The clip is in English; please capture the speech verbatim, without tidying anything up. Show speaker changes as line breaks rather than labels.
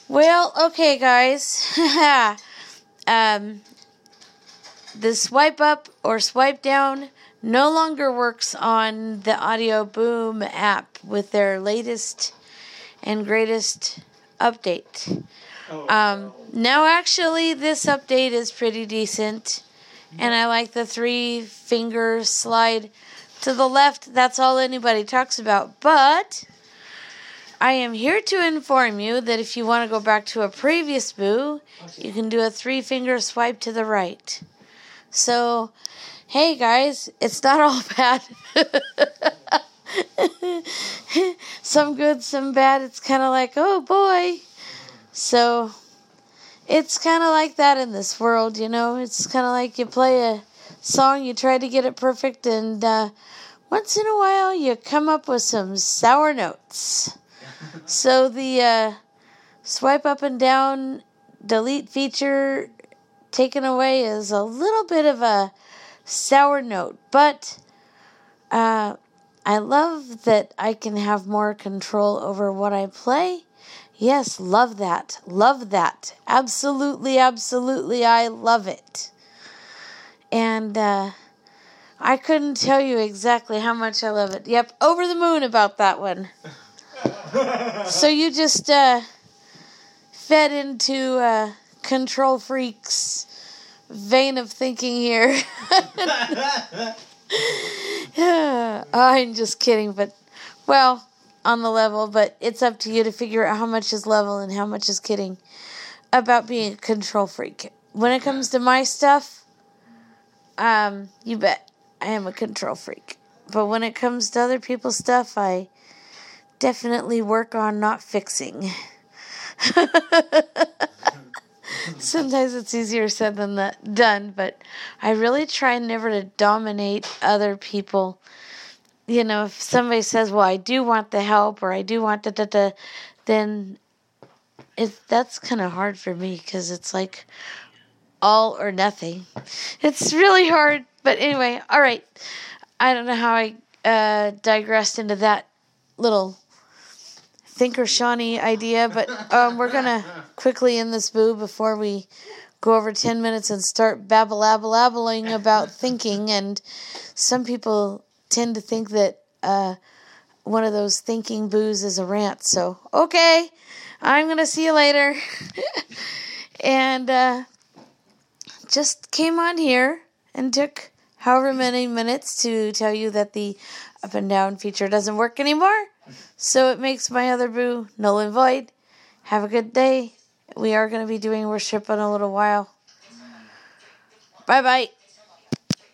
Well, okay, guys. um, the swipe up or swipe down no longer works on the Audio Boom app with their latest and greatest update. Um, now, actually, this update is pretty decent, and I like the three finger slide to the left. That's all anybody talks about, but I am here to inform you that if you want to go back to a previous Boo, you can do a three-finger swipe to the right. So, hey guys, it's not all bad. Some good, some bad. It's kind of like, oh boy. So, it's kind of like that in this world, you know. It's kind of like you play a song, you try to get it perfect, and uh, once in a while you come up with some sour notes. So the uh, swipe up and down delete feature taken away is a little bit of a sour note, but uh, I love that I can have more control over what I play. Yes, love that. Love that. Absolutely, absolutely, I love it. And uh, I couldn't tell you exactly how much I love it. Yep, over the moon about that one. So you just uh, fed into uh, Control Freak's vein of thinking here. I'm just kidding, but, well, on the level, but it's up to you to figure out how much is level and how much is kidding about being a control freak. When it comes to my stuff, um, you bet I am a control freak. But when it comes to other people's stuff, I definitely work on not fixing. Sometimes it's easier said than that done, but I really try never to dominate other people. You know, if somebody says, well, I do want the help, or I do want da da da, then it, that's kind of hard for me, because it's like all or nothing. It's really hard, but anyway, all right. I don't know how I uh, digressed into that little thinker Shawnee idea, but um, we're going to quickly end this boo before we go over ten minutes and start babble-abble-abbling about thinking, and some people tend to think that uh, one of those thinking boos is a rant, so okay, I'm going to see you later. And uh, just came on here and took however many minutes to tell you that the up and down feature doesn't work anymore. So it makes my other boo null and void. Have a good day. We are going to be doing worship in a little while. Bye-bye.